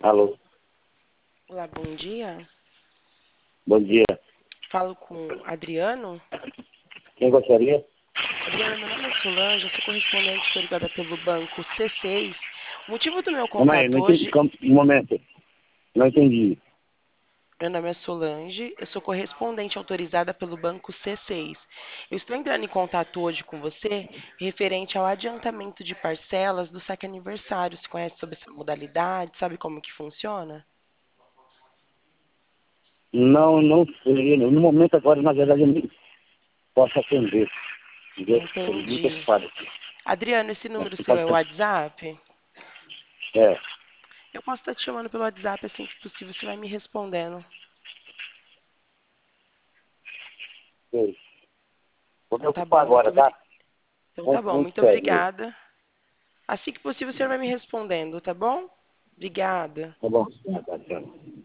Alô, Olá, bom dia. bom dia. Falo com Adriano. Quem gostaria? Adriano, meu nome é Solange, eu sou correspondente autorizada pelo banco C6. O motivo do meu Calma aí, contato não entendi. hoje, Um momento. Não entendi. meu nome é Solange, eu sou correspondente autorizada pelo banco C6. Eu estou entrando em contato hoje com você referente ao adiantamento de parcelas do saque aniversário. Você conhece sobre essa modalidade? Sabe como que funciona? Não sei. No momento agora, na verdade, eu nem posso atender. Entendeu? Estou muito Entendi. ocupado aqui. Adriano, esse Mas número você seu é pode... o WhatsApp? É, Eu posso estar te chamando pelo WhatsApp, assim que possível, você vai me respondendo. sei. Vou me Então tá ocupar bom, agora, tá? Então tá bom, Muito muito sério. obrigada. Assim que possível, o senhor vai me respondendo, tá bom? Obrigada. Tá bom. Tá, tá, tá.